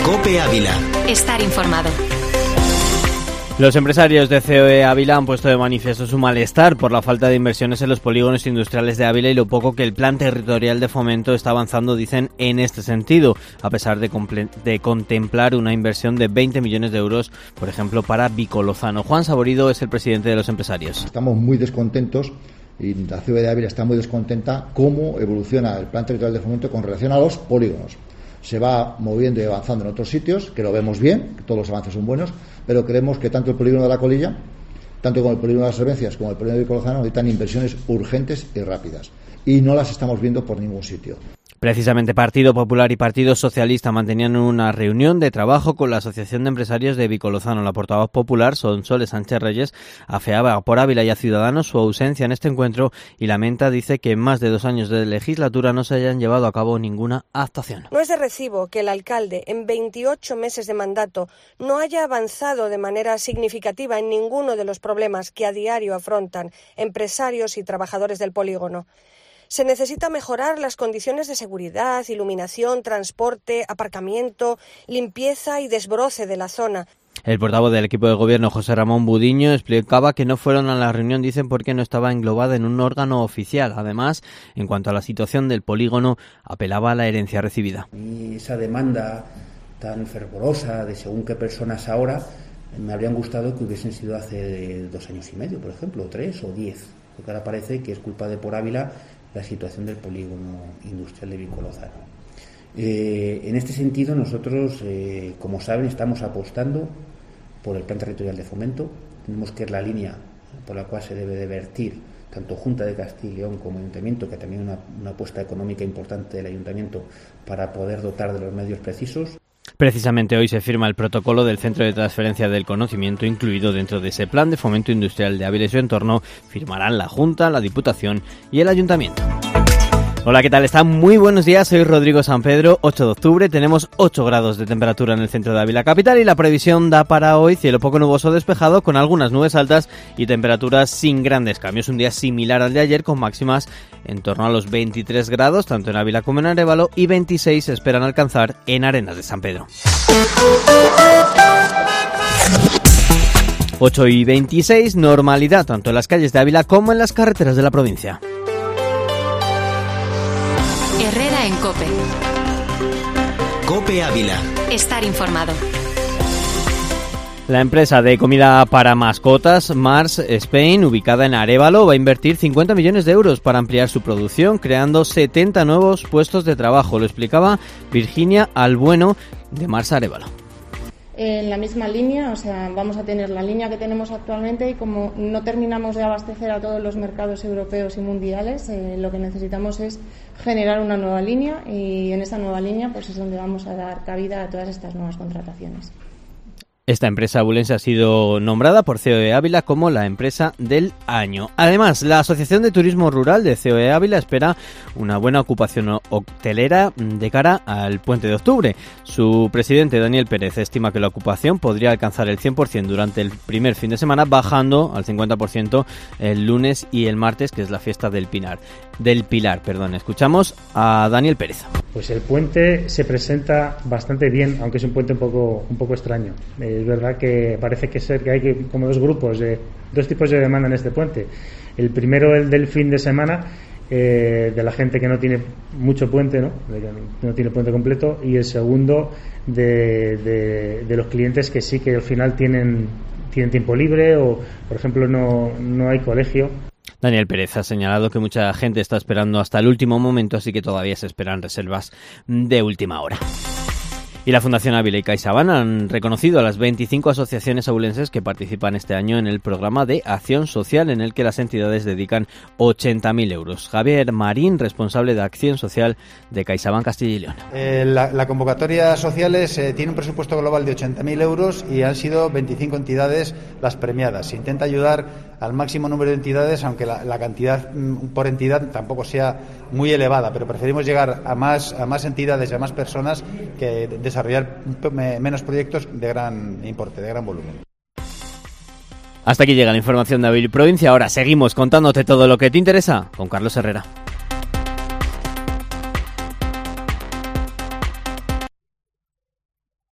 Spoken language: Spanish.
COPE Ávila. Estar informado. Los empresarios de COE Ávila han puesto de manifiesto su malestar por la falta de inversiones en los polígonos industriales de Ávila y lo poco que el Plan Territorial de Fomento está avanzando, dicen, en este sentido, a pesar de contemplar una inversión de 20 millones de euros, por ejemplo, para Vicolozano. Juan Saborido es el presidente de los empresarios. Estamos muy descontentos y la COE de Ávila está muy descontenta cómo evoluciona el Plan Territorial de Fomento con relación a los polígonos. Se va moviendo y avanzando en otros sitios, que lo vemos bien, que todos los avances son buenos, pero creemos que tanto el polígono de La Colilla, tanto como el polígono de las Servencias, como el polígono de Vicolozano necesitan inversiones urgentes y rápidas. Y no las estamos viendo por ningún sitio. Precisamente Partido Popular y Partido Socialista mantenían una reunión de trabajo con la Asociación de Empresarios de Vicolozano. La portavoz popular, Sonsoles Sánchez Reyes, afeaba por Ávila y a Ciudadanos su ausencia en este encuentro y lamenta, dice, que en más de 2 años de legislatura no se hayan llevado a cabo ninguna actuación. No es de recibo que el alcalde, en 28 meses de mandato, no haya avanzado de manera significativa en ninguno de los problemas que a diario afrontan empresarios y trabajadores del polígono. Se necesita mejorar las condiciones de seguridad, iluminación, transporte, aparcamiento, limpieza y desbroce de la zona. El portavoz del equipo de gobierno, José Ramón Budiño, explicaba que no fueron a la reunión, dicen, porque no estaba englobada en un órgano oficial. Además, en cuanto a la situación del polígono, apelaba a la herencia recibida. Y esa demanda tan fervorosa de según qué personas ahora, me habrían gustado que hubiesen sido hace 2 años y medio, por ejemplo, o 3 o 10, porque ahora parece que es culpa de por Ávila la situación del polígono industrial de Vicolozano. En este sentido, nosotros, como saben, estamos apostando por el Plan Territorial de Fomento. Tenemos que ir la línea por la cual se debe de vertir tanto Junta de Castilla y León como Ayuntamiento, que también una apuesta económica importante del Ayuntamiento para poder dotar de los medios precisos. Precisamente hoy se firma el protocolo del Centro de Transferencia del Conocimiento, incluido dentro de ese Plan de Fomento Industrial de Ávila y su entorno. Firmarán la Junta, la Diputación y el Ayuntamiento. Hola, ¿qué tal? Están muy buenos días, soy Rodrigo San Pedro, 8 de octubre, tenemos 8 grados de temperatura en el centro de Ávila capital y la previsión da para hoy cielo poco nuboso despejado con algunas nubes altas y temperaturas sin grandes cambios. Un día similar al de ayer con máximas en torno a los 23 grados, tanto en Ávila como en Arévalo, y 26 se esperan alcanzar en Arenas de San Pedro. 8 y 26, normalidad tanto en las calles de Ávila como en las carreteras de la provincia. Herrera en COPE. COPE Ávila. Estar informado. La empresa de comida para mascotas Mars Spain, ubicada en Arévalo, va a invertir 50 millones de euros para ampliar su producción, creando 70 nuevos puestos de trabajo. Lo explicaba Virginia Albueno de Mars Arévalo. En la misma línea, o sea, vamos a tener la línea que tenemos actualmente y como no terminamos de abastecer a todos los mercados europeos y mundiales, lo que necesitamos es generar una nueva línea y en esa nueva línea pues es donde vamos a dar cabida a todas estas nuevas contrataciones. Esta empresa abulense ha sido nombrada por COE Ávila como la empresa del año. Además, la Asociación de Turismo Rural de COE Ávila espera una buena ocupación hotelera de cara al puente de octubre. Su presidente, Daniel Pérez, estima que la ocupación podría alcanzar el 100% durante el primer fin de semana, bajando al 50% el lunes y el martes, que es la fiesta del Pilar. Escuchamos a Daniel Pérez. Pues el puente se presenta bastante bien, aunque es un puente un poco extraño. Es verdad que parece que hay como dos tipos de demanda en este puente. El primero, el del fin de semana, de la gente que no tiene mucho puente, ¿no? No tiene puente completo, y el segundo de los clientes que sí que al final tienen tiempo libre o, por ejemplo, no hay colegio. Daniel Pérez ha señalado que mucha gente está esperando hasta el último momento, así que todavía se esperan reservas de última hora. Y la Fundación Ávila y CaixaBank han reconocido a las 25 asociaciones abulenses que participan este año en el programa de acción social en el que las entidades dedican 80.000 euros. Javier Marín, responsable de acción social de CaixaBank Castilla y León. La convocatoria sociales tiene un presupuesto global de 80.000 euros y han sido 25 entidades las premiadas. Se intenta ayudar al máximo número de entidades, aunque la cantidad por entidad tampoco sea muy elevada, pero preferimos llegar a más entidades y a más personas que desarrollar menos proyectos de gran importe, de gran volumen. Hasta aquí llega la información de Ávila y Provincia. Ahora seguimos contándote todo lo que te interesa con Carlos Herrera.